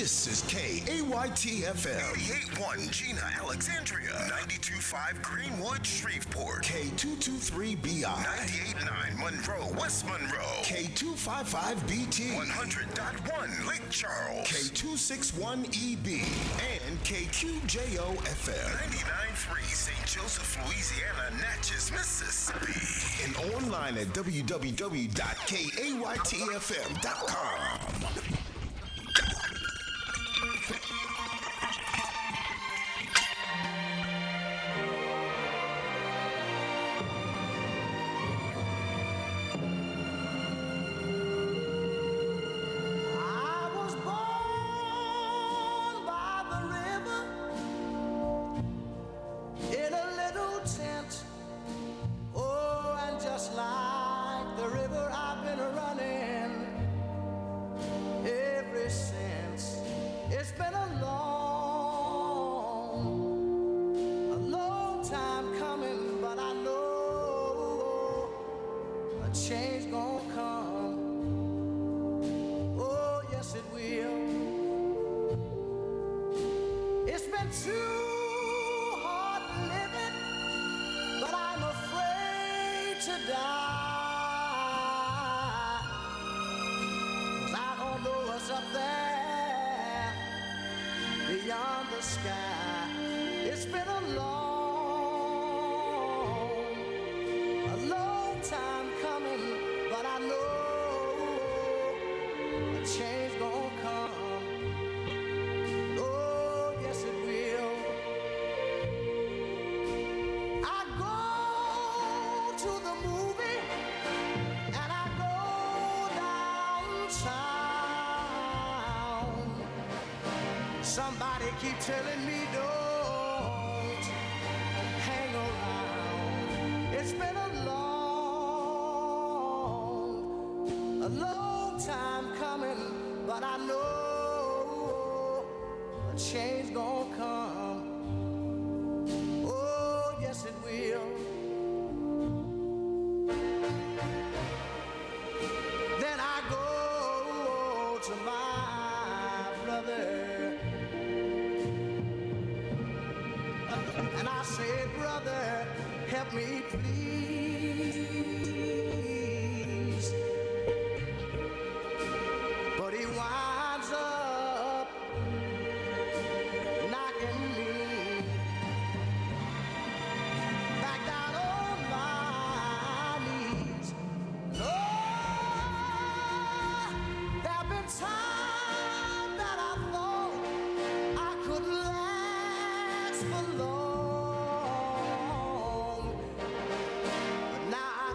This is KAYT-FM. 88.1 Gina, Alexandria. 92.5 Greenwood, Shreveport. K223BI. 98.9 Monroe, West Monroe. K255BT. 100.1 Lake Charles. K261EB. And KQJO-FM. 99.3 St. Joseph, Louisiana, Natchez, Mississippi. And online at www.kaytfm.com. Somebody keep telling me don't hang around. It's been a long time coming, but I know a change gonna come. Oh, yes it will. Then I go to my brother. And I said, brother, help me please. But he winds up knocking me back down on my knees. Lord, there have been times that I thought I could last for long. Now I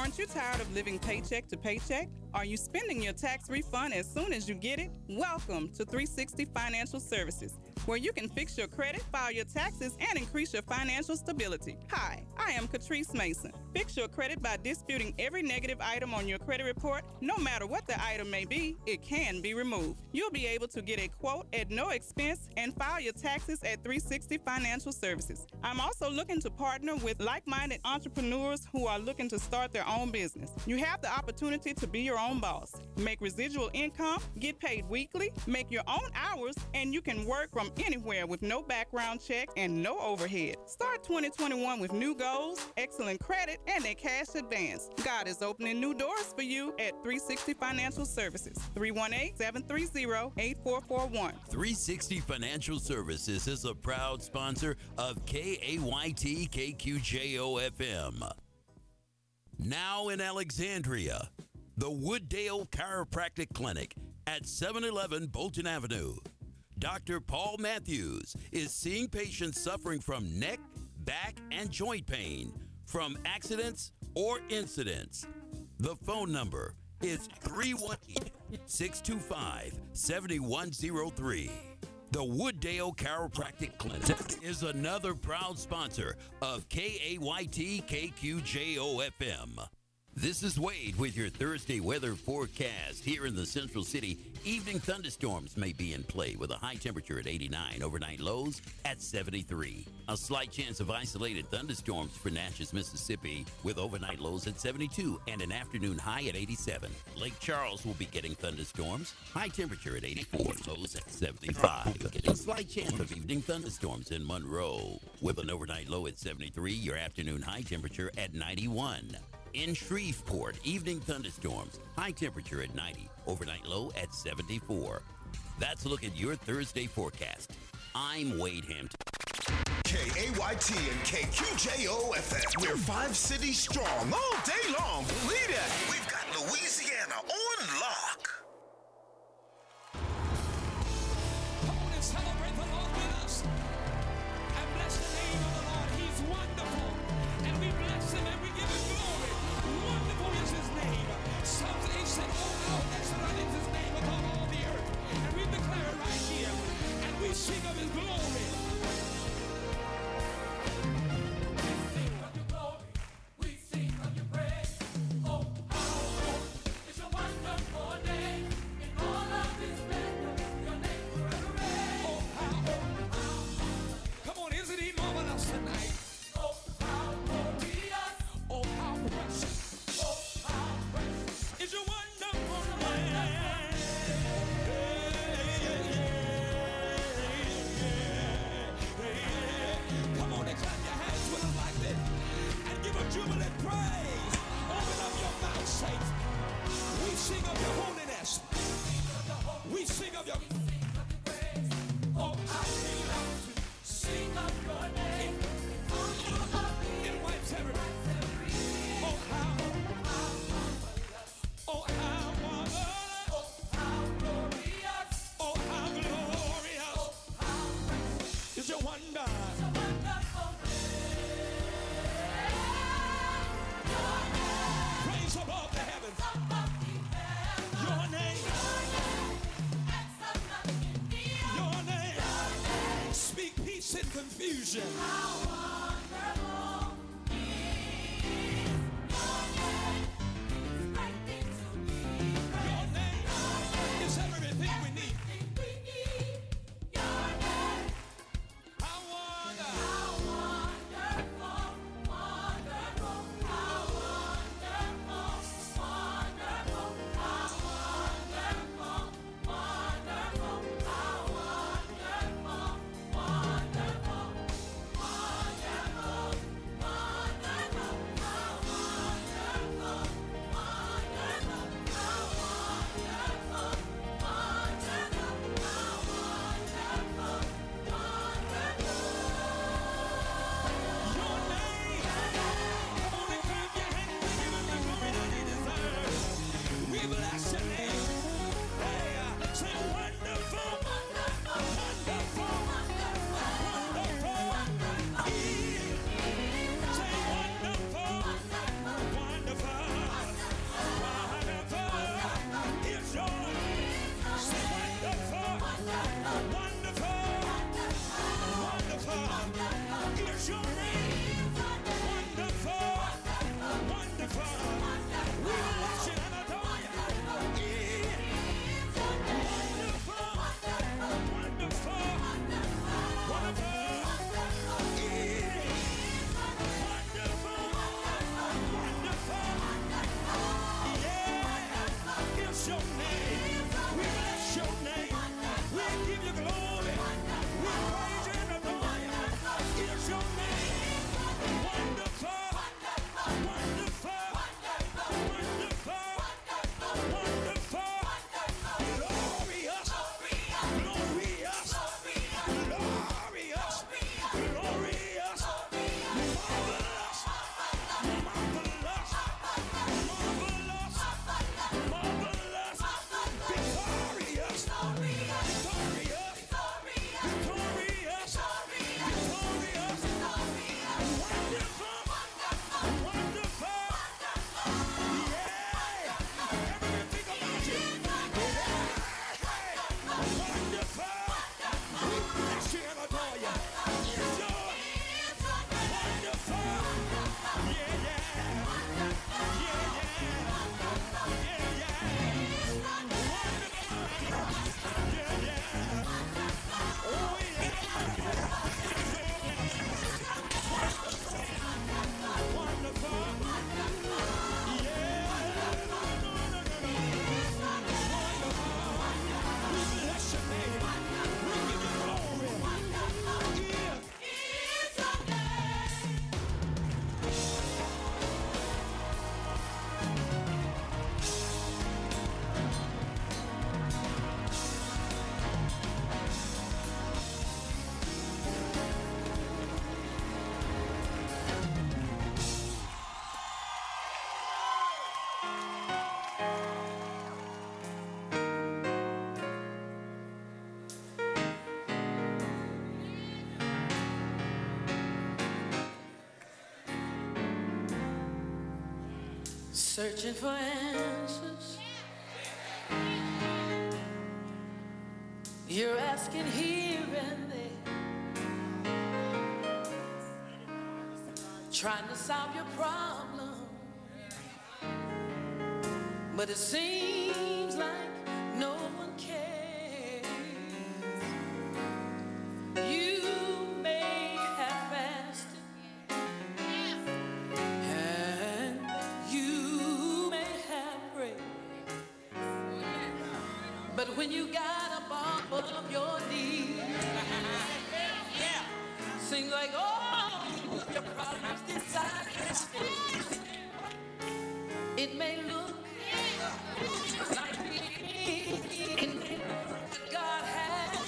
Aren't you tired of living paycheck to paycheck? Are you spending your tax refund as soon as you get it? Welcome to 360 Financial Services, where you can fix your credit, file your taxes, and increase your financial stability. Hi, I am Catrice Mason. Fix your credit by disputing every negative item on your credit report. No matter what the item may be, it can be removed. You'll be able to get a quote at no expense and file your taxes at 360 Financial Services. I'm also looking to partner with like-minded entrepreneurs who are looking to start their own business. You have the opportunity to be your own boss, make residual income, get paid weekly, make your own hours, and you can work from anywhere with no background check and no overhead. Start 2021 with new goals, excellent credit, and a cash advance. God is opening new doors for you at 360 Financial Services. 318-730-8441. 360 Financial Services is a proud sponsor of KAYT KQJO FM. Now in Alexandria, the Wooddale Chiropractic Clinic at 711 Bolton Avenue. Dr. Paul Matthews is seeing patients suffering from neck, back, and joint pain from accidents or incidents. The phone number is 318-625-7103. The Wooddale Chiropractic Clinic is another proud sponsor of KAYT KQJO FM. This is Wade with your Thursday weather forecast. Here in the Central City, evening thunderstorms may be in play with a high temperature at 89, overnight lows at 73. A slight chance of isolated thunderstorms for Natchez, Mississippi, with overnight lows at 72 and an afternoon high at 87. Lake Charles will be getting thunderstorms, high temperature at 84, lows at 75. A slight chance of evening thunderstorms in Monroe, with an overnight low at 73, your afternoon high temperature at 91. In Shreveport, evening thunderstorms, high temperature at 90, overnight low at 74. That's a look at your Thursday forecast. I'm Wade Hampton. KAYT and KQJO FM. We're 5 cities strong all day long. Believe that. We've got Louisiana on lock. Come on and celebrate the Lord with us. And bless the name of the Lord. He's wonderful. And we bless him and we give him glory. Wonderful is his name. Psalms 8 said, oh, how excellent is his name upon all the earth. And we declare it right here. And we sing of his glory. We sing of your praise. Oh, how is your wonderful name. In all of his splendor, your name forever reigns. Oh, how. Come on, isn't he marvelous tonight? Oh, how glorious. Oh, how precious. Oh, how precious is your wonderful name. Come on and clap your hands with us like this and give a jubilant praise. Open up your mouth, saints. We sing of your holiness. We sing of your grace. Oh, I love to sing of your name. It wipes every. Oh, how. Oh, how marvelous. Oh, how glorious. Oh, how glorious. Oh, how precious is your wonder. Praise above the heavens. Your name. Your name. Speak peace in confusion. Your name is everything we need. How Searching for answers. You're asking here and there, trying to solve your problem, but it seems like no one cares. You may have fasted and you may have prayed, but when you got up off of your knees, seems like your problems decide to stay. It may look like God has.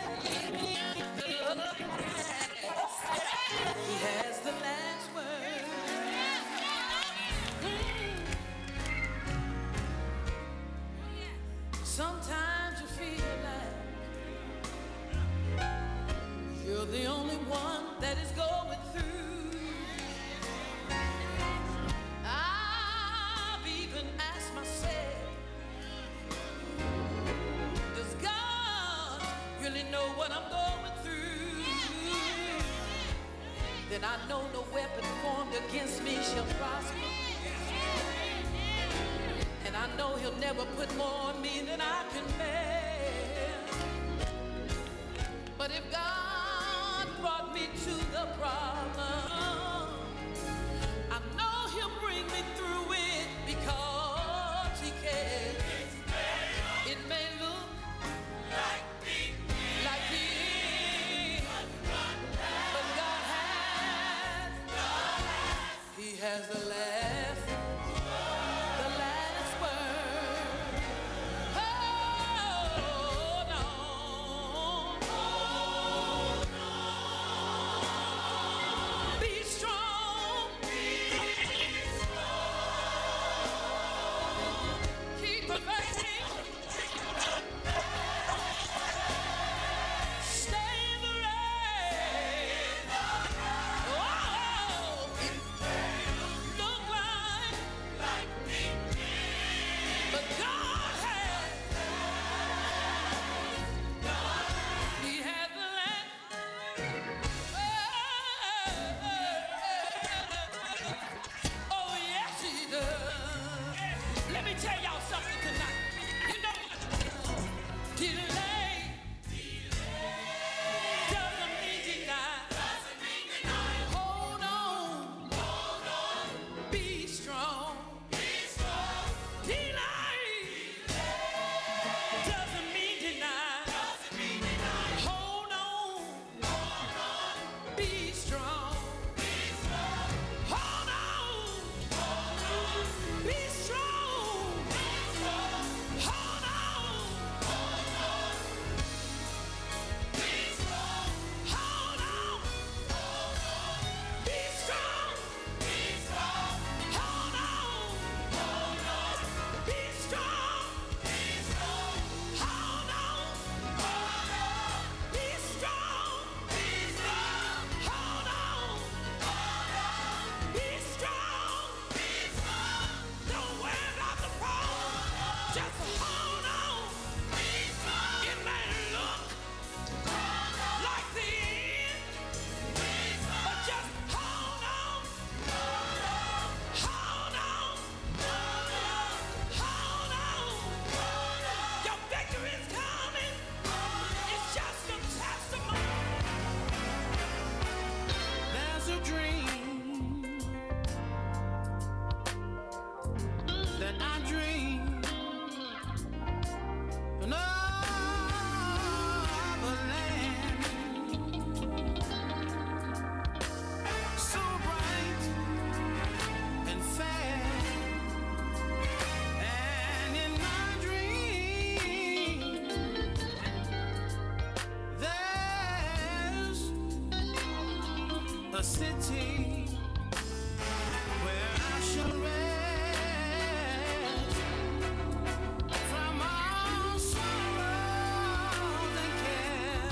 He has the last word. Sometimes you feel like you're the only one that is going through. I've even asked myself, does God really know what I'm going through? Then I know no weapon formed against me shall prosper. And I know he'll never put more on me than I can bear. But if God brought me to the problem, I know he'll bring me through it because he cares. It may look like he is, but God has, he has the last word. Oh, no. Be strong. Keep the faith. Stay in the race. Oh, look like but God has. He has the last. Oh, yes, he does. Let me tell y'all something tonight. You know what? Delay doesn't mean deny. Hold on. Be strong. Delay doesn't mean deny. Hold on. Be strong. Hold on. Be strong. Hold on. Hold on. Be strong. Hold on. Be strong. Hold on. Be strong. Hold on. Be strong. Don't worry about the problem. Just hold on. It may look like the end, but just hold on. Hold on. Hold on. Your victory is coming. It's just a testimony. There's a dream that I dream in another land, so bright and fair. And in my dream, there's a city where I shall rest from all sorrows and care.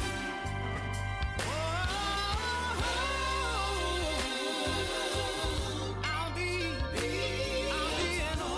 Oh, I'll be in a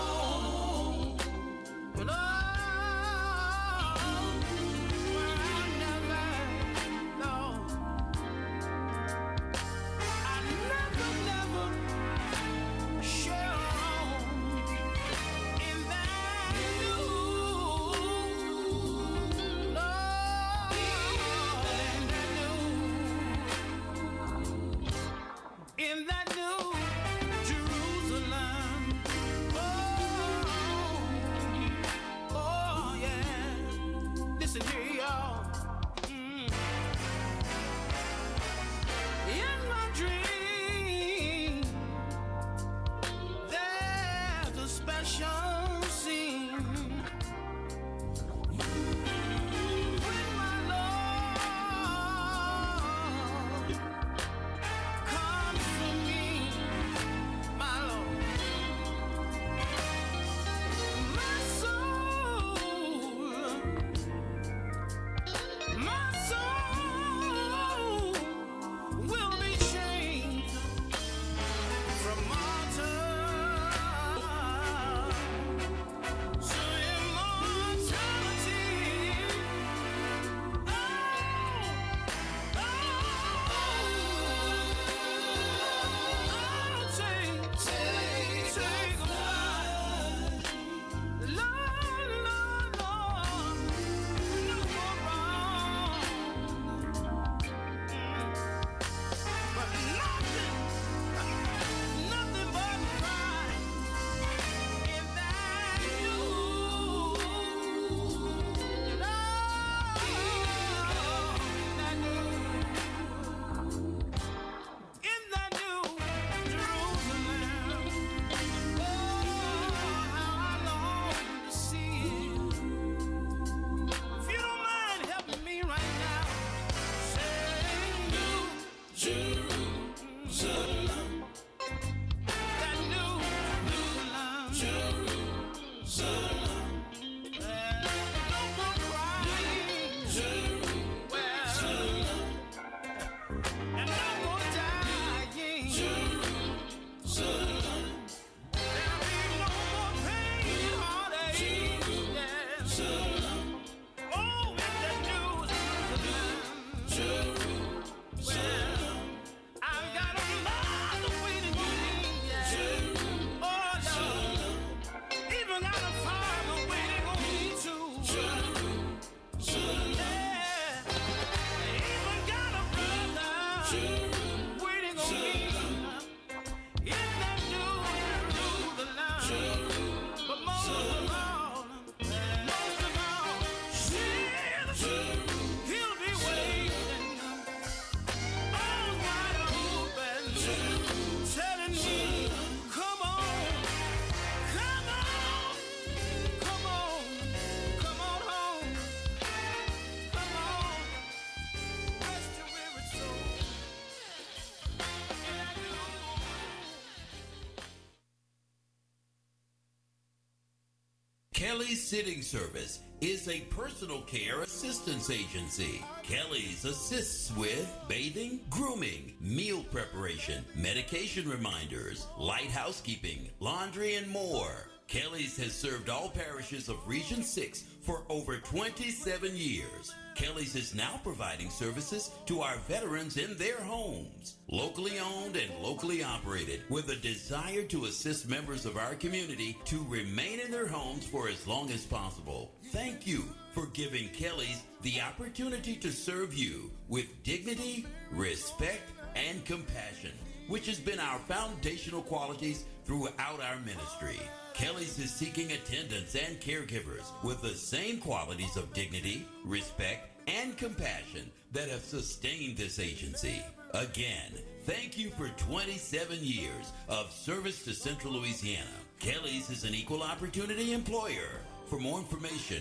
Kelly's Sitting Service is a personal care assistance agency. Kelly's assists with bathing, grooming, meal preparation, medication reminders, light housekeeping, laundry, and more. Kelly's has served all parishes of Region 6 for over 27 years. Kelly's is now providing services to our veterans in their homes. Locally owned and locally operated, with a desire to assist members of our community to remain in their homes for as long as possible. Thank you for giving Kelly's the opportunity to serve you with dignity, respect, and compassion, which has been our foundational qualities throughout our ministry. Kelly's is seeking attendants and caregivers with the same qualities of dignity, respect, and compassion that have sustained this agency. Again, thank you for 27 years of service to Central Louisiana. Kelly's is an equal opportunity employer. For more information,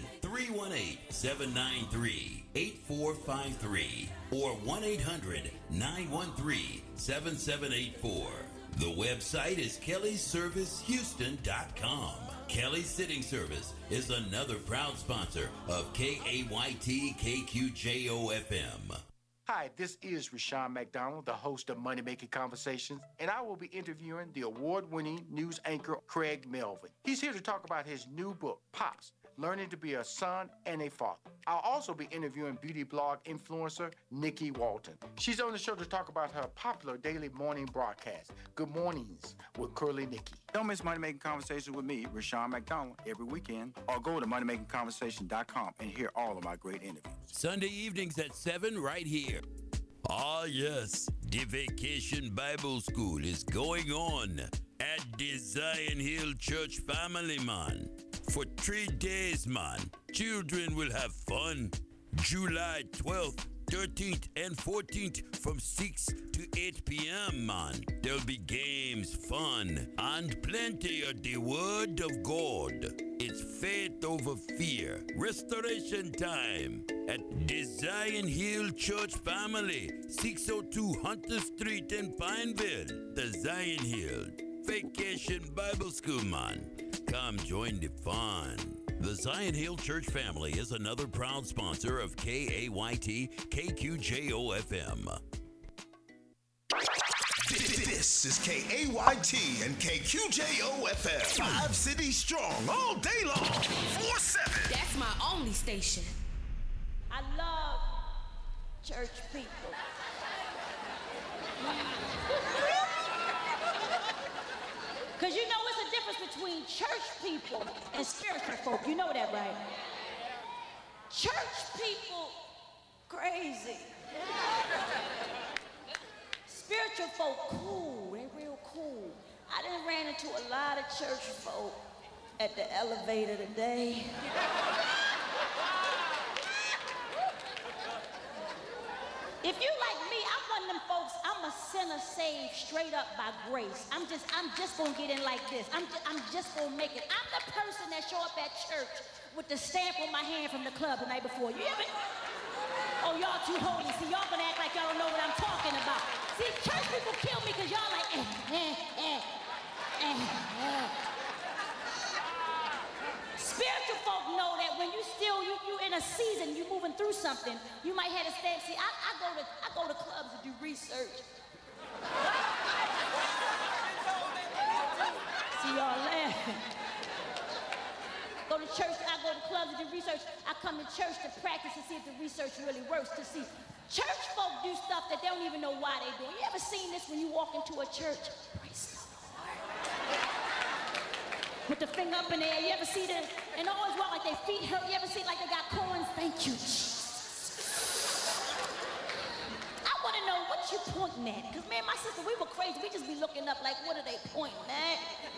318-793-8453 or 1-800-913-7784. The website is kellysservicehouston.com. Kelly's Sitting Service is another proud sponsor of KAYT KQJO FM. Hi, this is Rashawn McDonald, the host of Money Making Conversations, and I will be interviewing the award-winning news anchor Craig Melvin. He's here to talk about his new book, Pops, Learning to be a Son and a Father. I'll also be interviewing beauty blog influencer Nikki Walton. She's on the show to talk about her popular daily morning broadcast, Good Mornings with Curly Nikki. Don't miss Money Making Conversations with me, Rashawn McDonald, every weekend, or go to moneymakingconversation.com and hear all of my great interviews. Sunday evenings at 7 right here. Ah, yes, the Vacation Bible School is going on at the Zion Hill Church Family, man. For 3 days, man, children will have fun. July 12th, 13th, and 14th from 6 to 8 p.m., man. There'll be games, fun, and plenty of the Word of God. It's faith over fear. Restoration time at the Zion Hill Church Family, 602 Hunter Street in Pineville. The Zion Hill Vacation Bible School, man. Come join the fun. The Zion Hill Church Family is another proud sponsor of KAYT KQJO FM. This is KAYT and KQJO FM. 5 cities strong all day long. 4-7. That's my only station. I love church people. Because you know it's a difference between church people and spiritual folk. You know that, right? Church people, crazy. Spiritual folk, cool. They real cool. I done ran into a lot of church folk at the elevator today. If you like me, I'm one of them folks, I'm a sinner saved straight up by grace. I'm just gonna get in like this. I'm just gonna make it. I'm the person that show up at church with the stamp on my hand from the club the night before. You hear me? Oh, y'all too holy. See, y'all gonna act like y'all don't know what I'm talking about. See, church people kill me because y'all like, Spiritual folk know that when you in a season, you moving through something, you might have to stand. See, I go to clubs to do research. See y'all laughing. Go to church, I go to clubs to do research. I come to church to practice and see if the research really works. To see church folk do stuff that they don't even know why they're doing. You ever seen this when you walk into a church? Praise the Lord. Put the finger up in the air. You ever see them? And they always walk like their feet hurt. You ever see like they got corns? Thank you, Jesus. I want to know what you pointing at. Because, man, my sister, we were crazy. We just be looking up like, what are they pointing at?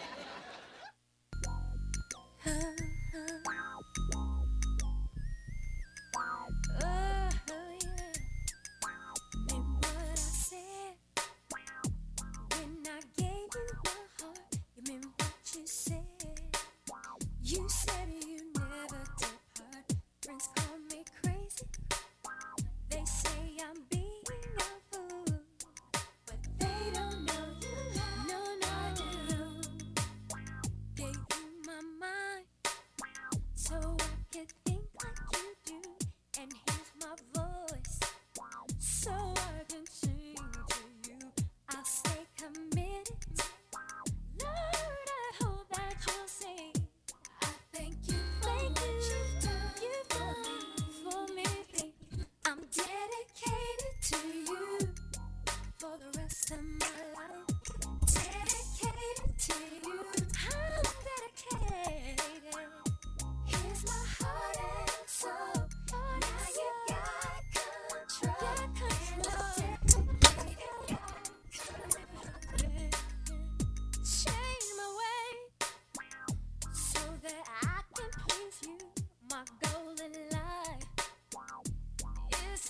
You said you never depart. Friends call me crazy. They say I'm being a fool, but they don't know you. No, no, I do. Gave you my mind,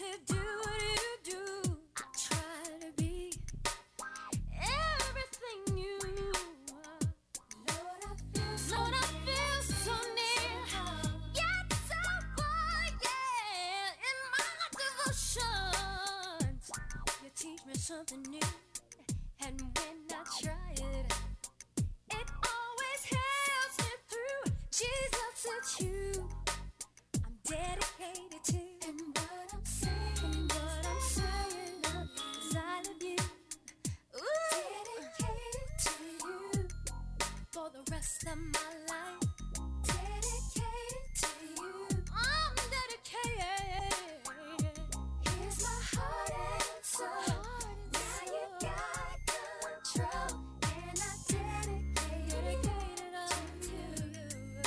to do what you do. I try to be everything you are. Lord, I feel so near, yet so far, yeah. In my devotions, you teach me something new, and when I try it, it always helps me through. Jesus, it's you I'm dedicated to. And what I'm saying, 'cause I love you. Ooh. Dedicated to you for the rest of my life. Dedicated to you. I'm dedicated. Here's my heart and soul. Now you got control, and I dedicate it all to you.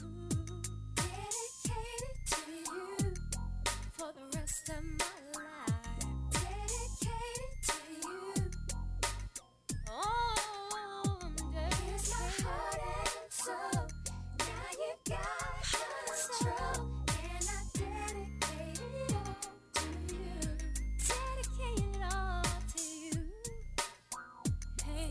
Dedicated to you for the rest of my life. Dedicated to you. Oh, I'm dedicated. Here's my heart and soul. Now you got control, and I dedicate it all to you. Dedicate it all to you. Hey,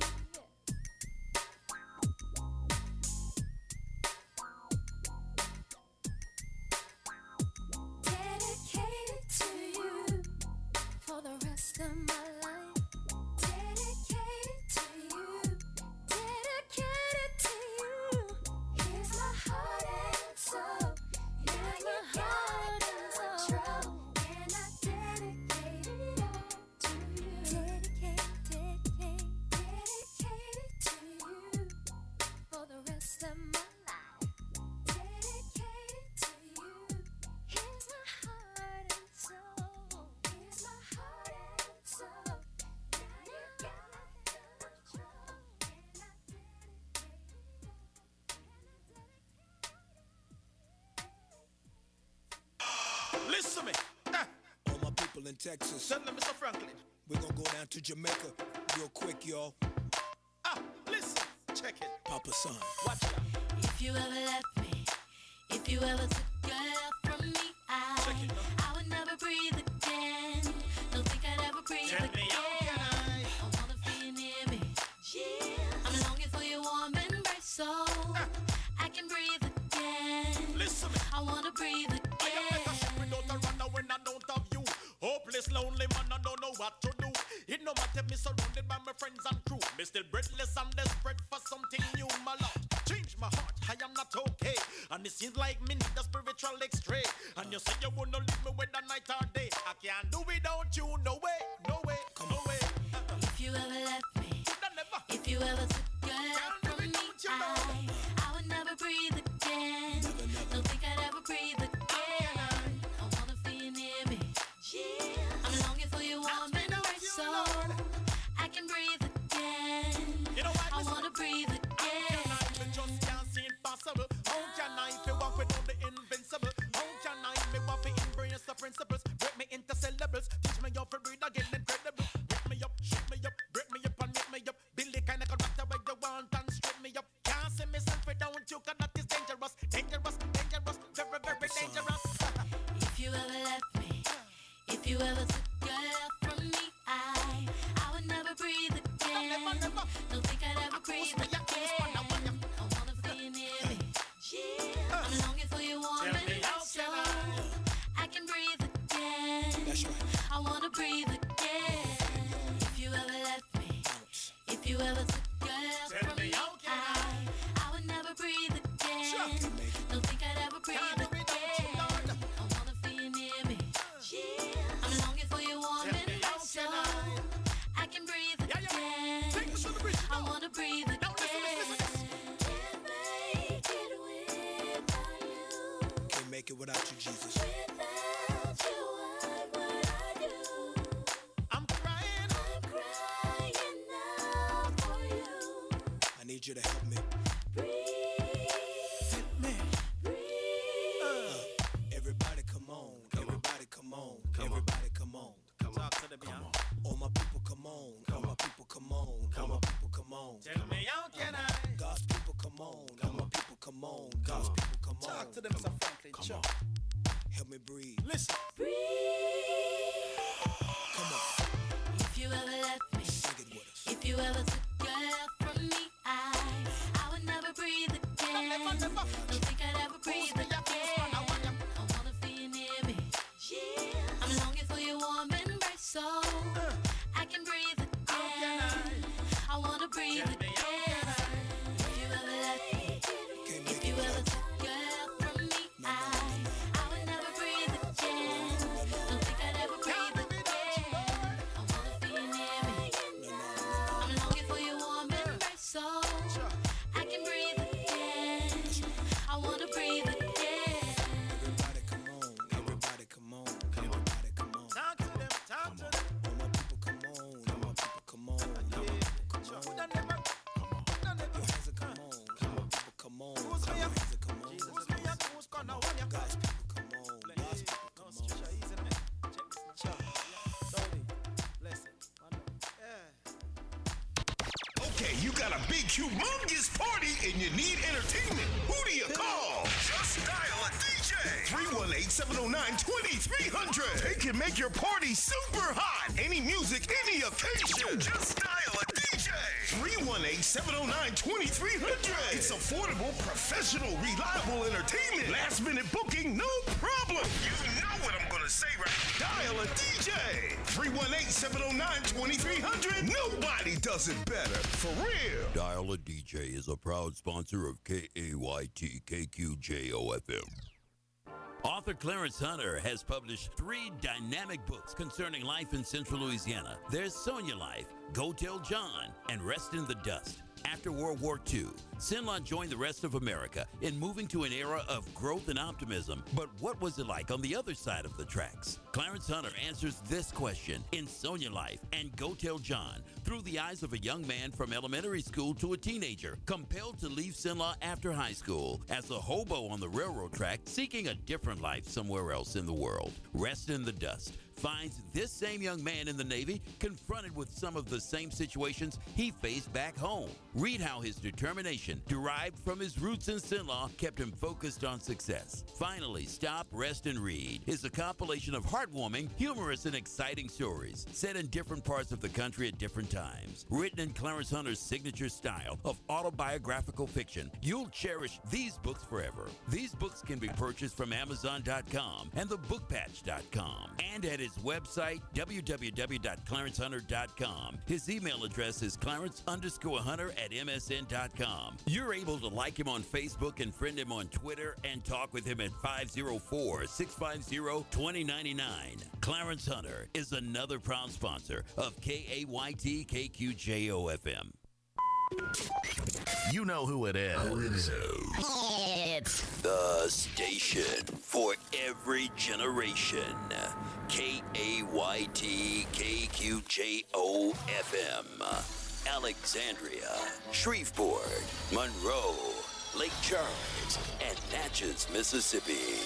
dedicated to you for the rest of my life. Dedicated to you. Dedicated to you. Here's my heart and soul. Now you got control, and I dedicate it all to you. Dedicated to you for the rest of my life. Dedicated to you. Here's my heart and soul. Here's my heart and soul. Now you got control, and I dedicate it all. Listen to me. All my people in Texas, Send them, Mr. Franklin. we're gonna go down to Jamaica real quick, y'all. Listen. Check it. Papa Son. Watch out. If you ever left me, if you ever took your love from me, I would never breathe again. Don't think I'd ever breathe Tell me again. how can I wanna feel you near me. Yeah. I'm longing for your warm embrace, so I can breathe again. Listen to me. I wanna breathe I am like a again. ship without a runner when I don't have you. Hopeless, lonely man, I don't know what to do. It no matter me surrounded by my friends and crew. Me still breathless and desperate for something new, my lord. Change my heart, I am not okay. And it seems like me need a spiritual x-ray. And you say you wanna leave me with the night or day. I can't do without you, no way, no way, no way. If you ever left me, Never. if you ever took your love Can't do from me, without you, no. I would never breathe again. Don't think I'd ever breathe again. I wanna feel you near me. Yeah. I'm longing for your warm embrace, so I can breathe again. You know what? I Listen. wanna breathe How again. can I be just can't see it possible? How can I feel walk without the invincible? How can I be walk to embrace the principles? Break me into syllables, teach me how to breathe again, incredible. Wake me up, shake me up, break me up and make me up. Build the kind of character where you want and strip me up. Can't see myself without you, 'cause that is dangerous, dangerous, dangerous, very, very dangerous. If you ever left me, if you ever took your love from me, I would never breathe again. Never. Don't think I'd ever breathe me, I again. I wanna feel you near me. Yeah. I'm longing for your warm Tell me how embrace, so can I can breathe again. That's right. I wanna breathe again. If you ever left me, if you ever took your love Tell from me me, how can I would never breathe again. Sure. Don't think I'd ever breathe Can't do without you, again. Lord. I wanna feel you near me. Yeah. I'm longing for your warm Tell me how embrace, so can I can breathe Yeah, yeah. again. Take us to the bridge. I wanna breathe again. Now listen. Can't make it without you. Can't make it without you, Jesus. Without you, what would I do? I'm crying. I'm crying out for you. I need you to help me. Breathe, Man. breathe. Everybody come on. Everybody come on. Everybody come on. Talk to the piano. All my people come on. All my people come on. All my people come on. Tell me how can I? God's people come on. All my people come on. God's people come on. Talk to them, Sir Franklin. Come Sure. on. Help me breathe. Listen. Breathe. If you ever left me, if you ever took your love from me, I would never breathe again. Don't think I'd ever breathe again. I wanna feel you near me. Yeah. I'm longing for your warm embrace, so I can breathe again. I wanna breathe again. If you ever left me, if you ever took your love from me, I would never breathe again. Don't think I'd ever breathe again. I wanna feel you near me. I'm longing for your warm embrace, so I can breathe again. I wanna breathe again. Everybody come on, everybody come on, everybody come on. Talk to them, talk to them. All my people come on, all my people come on, all my people come on. Your hands are come on, all my people come on, all my hands are come on. Jesus, me a goose, gonna want ya. God's people come on, God's people come on. Okay, you got a big, humongous party and you need entertainment. Who do you call? Just dial a DJ. 318-709-2300. They can make your party super hot. Any music, any occasion. Just dial a DJ. 318-709-2300. It's affordable, professional, reliable entertainment. Last minute booking, no problem. You know what I'm gonna say, right? Dial a DJ. 318-709-2300. Nobody does it better. For real. Dial a DJ is a proud sponsor of KAYT KQJO FM. Author Clarence Hunter has published 3 dynamic books concerning life in Central Louisiana. There's Sonia Life, Go Tell John, and Rest in the Dust. After World War II, Sinla joined the rest of America in moving to an era of growth and optimism. But what was it like on the other side of the tracks? Clarence Hunter answers this question in Sonia Life and Go Tell John through the eyes of a young man from elementary school to a teenager, compelled to leave Sinla after high school as a hobo on the railroad track, seeking a different life somewhere else in the world. Rest in the Dust finds this same young man in the Navy confronted with some of the same situations he faced back home. Read how his determination, derived from his roots in Sinlaw, kept him focused on success. Finally, Stop, Rest, and Read is a compilation of heartwarming, humorous, and exciting stories set in different parts of the country at different times. Written in Clarence Hunter's signature style of autobiographical fiction, you'll cherish these books forever. These books can be purchased from Amazon.com and thebookpatch.com and at his website, www.clarencehunter.com. His email address is clarence_hunter@msn.com. You're able to like him on Facebook and friend him on Twitter and talk with him at 504-650-2099. Clarence Hunter is another proud sponsor of KAYT KQJO FM. You know who it is. It's the station for every generation. KAYT KQJO FM. Alexandria, Shreveport, Monroe, Lake Charles, and Natchez, Mississippi.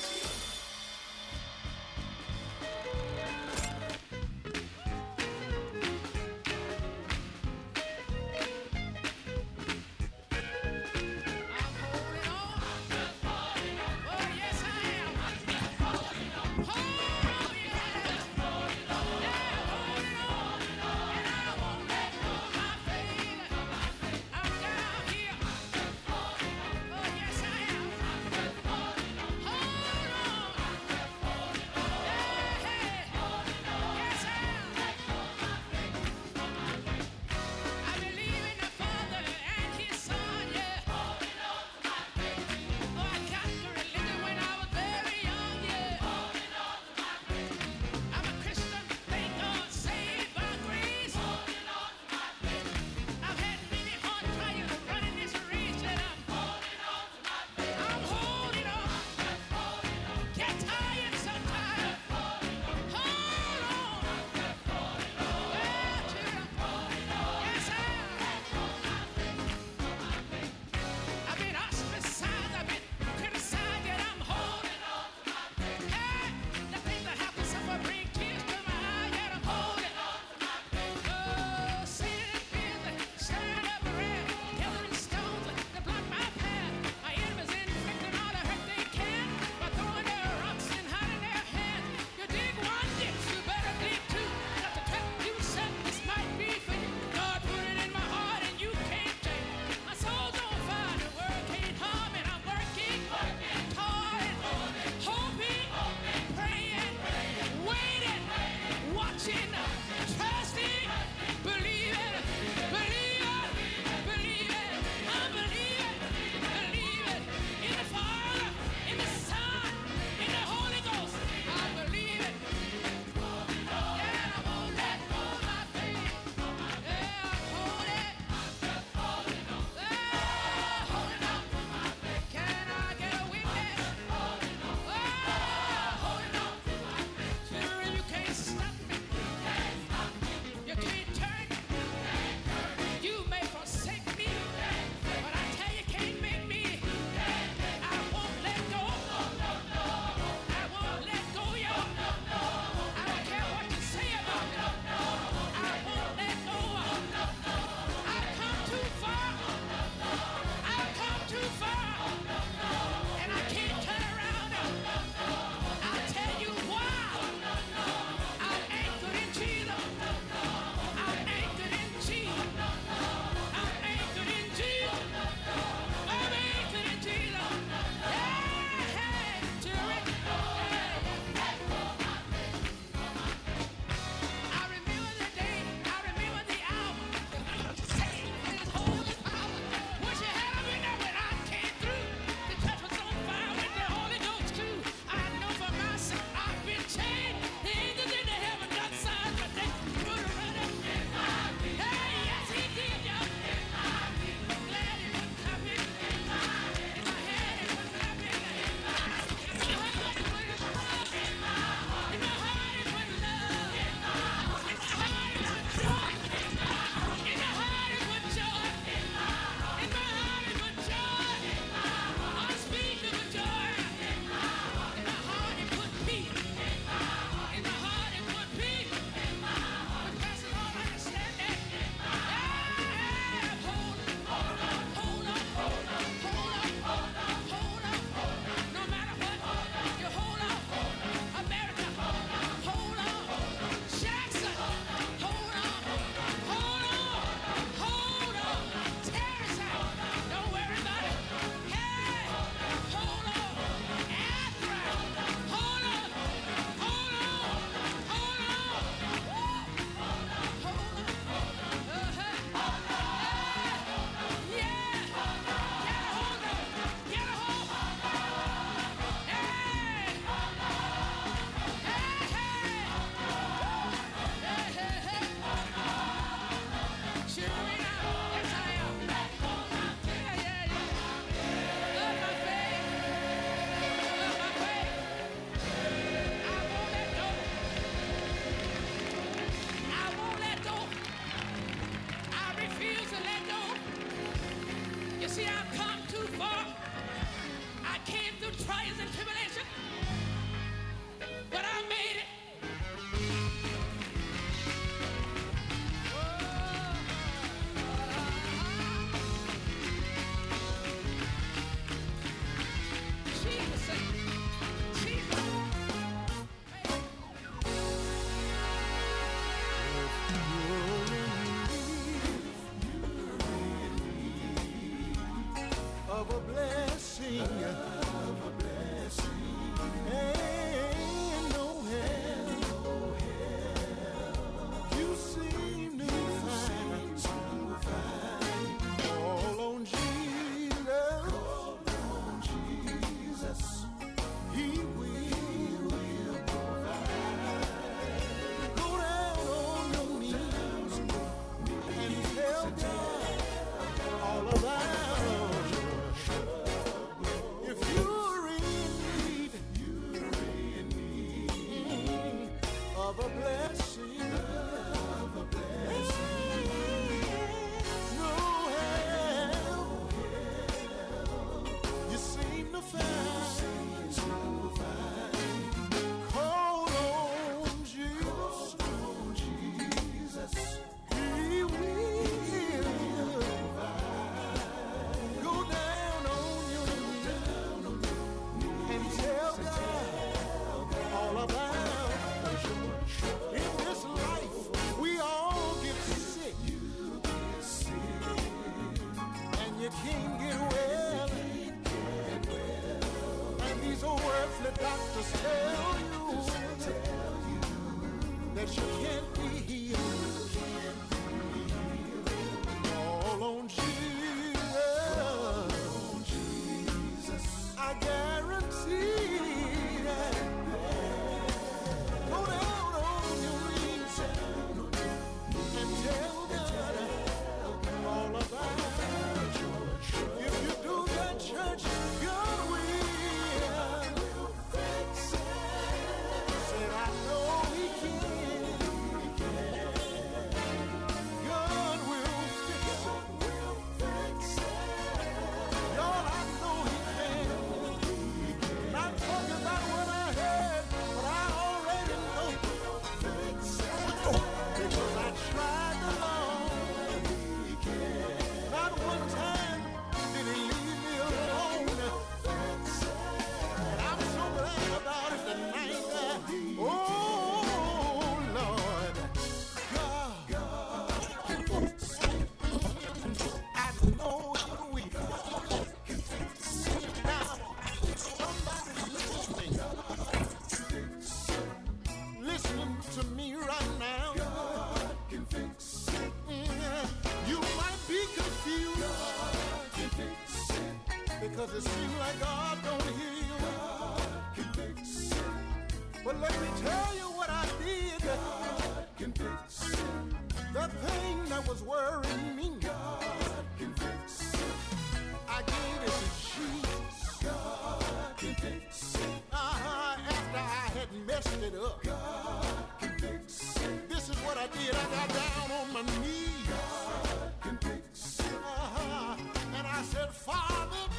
Well, let me tell you what I did. God can fix it. The thing that was worrying me, God can fix it. I gave it to Jesus. God can fix it. After I had messed it up, God can fix it. this is what I did. I got down on my knees. God can fix it. And I said, Father,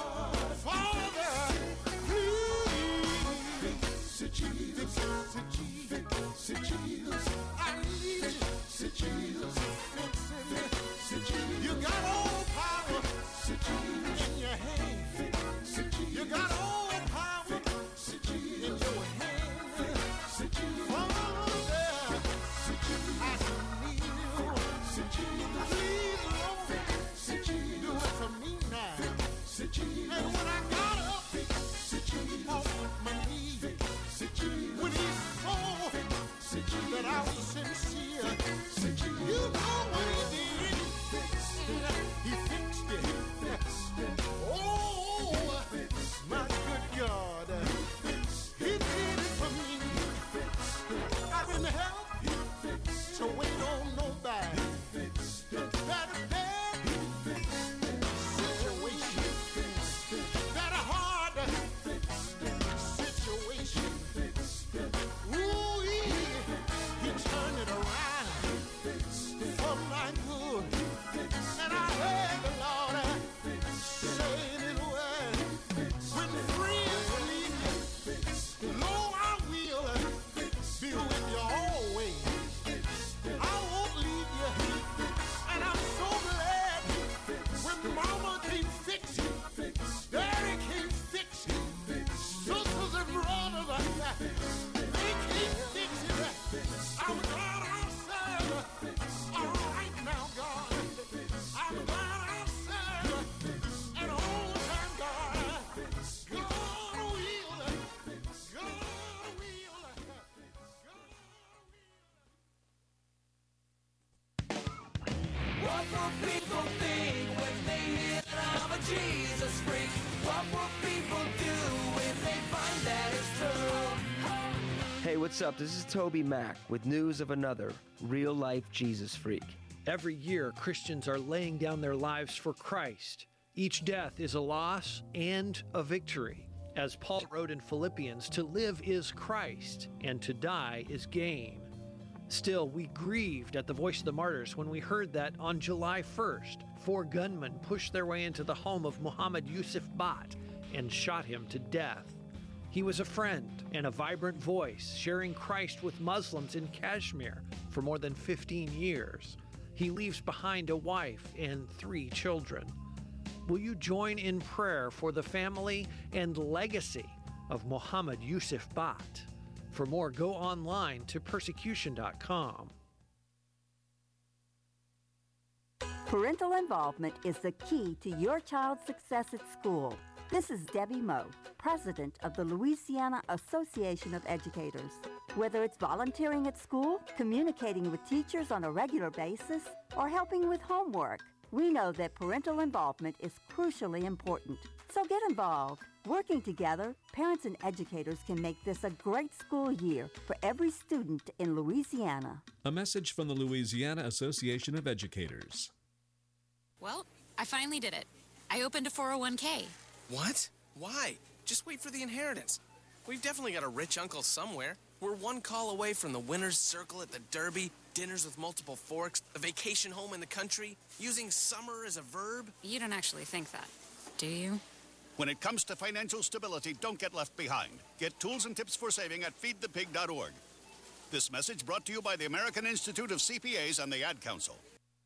please. Fix it, Jesus. Fix it, Jesus. Fix it, Jesus. I need you. Fix it, Jesus. Fix it. Fix it, Jesus. You got all the power Fix it, Jesus. in your hand. Fix it, Jesus. You got all the power Fix it, in Jesus. your hand. Fix it, Jesus. Father, Fix it, Jesus. I need you. Fix it, Jesus. Please, Lord, Fix it, Jesus. do it for me now. Fix it, Jesus. And when I got up Fix it, Jesus. off my knees, Fix it, Jesus. when he saw Fix it, Jesus. that I was sincere, Fix it, Jesus. you know what he did. He fixed it. Oh, my good God. He did it for me. I didn't have to wait on nobody. That bad situation, that hard situation. Ooh, he turned it around for my good. And I heard the Lord say it well. When friends leave you, Lord, I will be with you always. I won't leave you. And I'm so glad when mama can't fix it, daddy can't fix it, sisters and brothers, they can't fix it. I'm glad I serve all right now, God. I'm glad I serve an all-time God. God will. What will people think when they hear that I'm a Jesus freak? What will people do if they find that it's true? Hey, what's up? This is Toby Mack with news of another real-life Jesus freak. Every year, Christians are laying down their lives for Christ. Each death is a loss and a victory. As Paul wrote in Philippians, to live is Christ, and to die is gain. Still, we grieved at the Voice of the Martyrs when we heard that on July 1st, 4 gunmen pushed their way into the home of Muhammad Yusuf Bhat and shot him to death. He was a friend and a vibrant voice, sharing Christ with Muslims in Kashmir for more than 15 years. He leaves behind a wife and 3 children. Will you join in prayer for the family and legacy of Muhammad Yusuf Bhat? For more, go online to persecution.com. Parental involvement is the key to your child's success at school. This is Debbie Moe, president of the Louisiana Association of Educators. Whether it's volunteering at school, communicating with teachers on a regular basis, or helping with homework, we know that parental involvement is crucially important. So get involved. Working together, parents and educators can make this a great school year for every student in Louisiana. A message from the Louisiana Association of Educators. Well, I finally did it. I opened a 401k. What? Why? Just wait for the inheritance. We've definitely got a rich uncle somewhere. We're one call away from the winner's circle at the Derby, dinners with multiple forks, a vacation home in the country, using summer as a verb. You don't actually think that, do you? When it comes to financial stability, don't get left behind. Get tools and tips for saving at feedthepig.org. This message brought to you by the American Institute of CPAs and the Ad Council.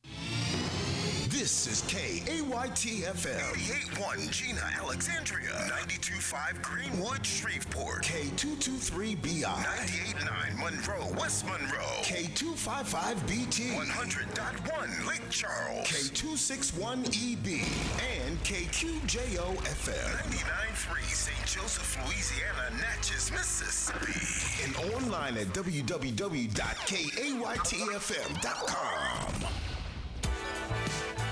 This is KAYT-FM, 88.1 Gina, Alexandria, 92.5 Greenwood, Shreveport, K223BI, 98.9 Monroe, West Monroe, K255BT, 100.1 Lake Charles, K261EB, and KQJO-FM, 99.3 St. Joseph, Louisiana, Natchez, Mississippi, and online at www.kaytfm.com.